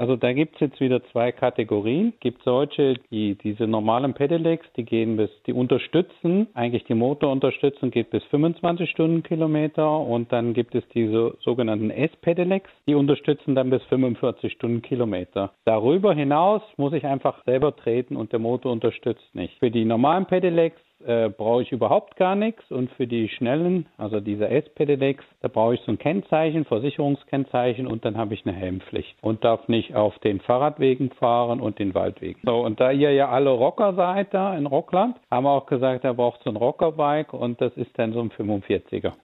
Also da gibt es jetzt wieder zwei Kategorien. Es gibt solche, diese normalen Pedelecs, die unterstützen, eigentlich die Motorunterstützung geht bis 25 Stundenkilometer und dann gibt es diese sogenannten S-Pedelecs, die unterstützen dann bis 45 Stundenkilometer. Darüber hinaus muss ich einfach selber treten und der Motor unterstützt nicht. Für die normalen Pedelecs brauche ich überhaupt gar nichts und für die schnellen, also diese S-Pedelecs, da brauche ich so ein Kennzeichen, Versicherungskennzeichen und dann habe ich eine Helmpflicht und darf nicht auf den Fahrradwegen fahren und den Waldwegen. So, und da ihr ja alle Rocker seid da in Rockland, haben wir auch gesagt, er braucht so ein Rockerbike und das ist dann so ein 45er.